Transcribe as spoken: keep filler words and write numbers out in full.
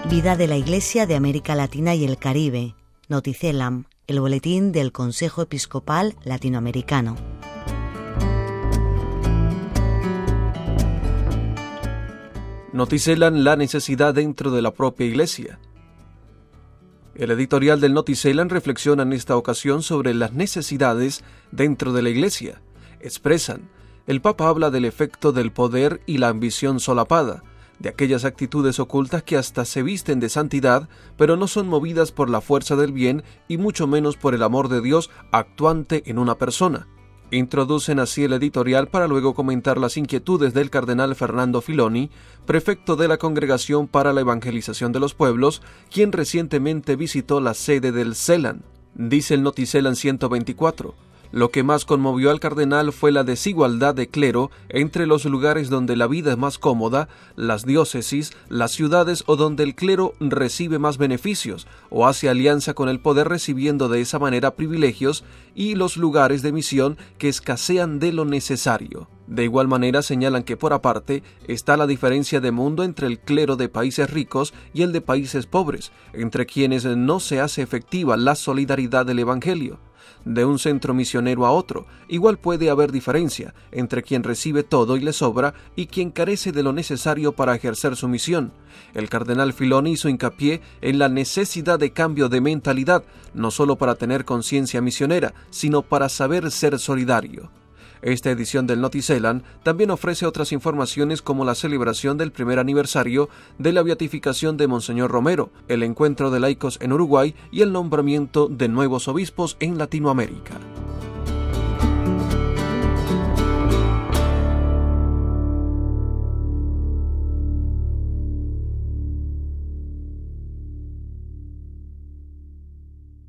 Vida de la Iglesia de América Latina y el Caribe, Noticelam, el boletín del Consejo Episcopal Latinoamericano. Noticelam, la necesidad dentro de la propia Iglesia. El editorial del Noticelam reflexiona en esta ocasión sobre las necesidades dentro de la Iglesia. Expresan: el Papa habla del efecto del poder y la ambición solapada, de aquellas actitudes ocultas que hasta se visten de santidad, pero no son movidas por la fuerza del bien y mucho menos por el amor de Dios actuante en una persona. Introducen así el editorial para luego comentar las inquietudes del cardenal Fernando Filoni, prefecto de la Congregación para la Evangelización de los Pueblos, quien recientemente visitó la sede del CELAM. Dice el Noticelam ciento veinticuatro. Lo que más conmovió al cardenal fue la desigualdad de clero entre los lugares donde la vida es más cómoda, las diócesis, las ciudades o donde el clero recibe más beneficios o hace alianza con el poder recibiendo de esa manera privilegios, y los lugares de misión que escasean de lo necesario. De igual manera señalan que por aparte está la diferencia de mundo entre el clero de países ricos y el de países pobres, entre quienes no se hace efectiva la solidaridad del Evangelio. De un centro misionero a otro, igual puede haber diferencia entre quien recibe todo y le sobra y quien carece de lo necesario para ejercer su misión. El cardenal Filoni hizo hincapié en la necesidad de cambio de mentalidad, no solo para tener conciencia misionera, sino para saber ser solidario. Esta edición del Noticelam también ofrece otras informaciones como la celebración del primer aniversario de la beatificación de Monseñor Romero, el encuentro de laicos en Uruguay y el nombramiento de nuevos obispos en Latinoamérica.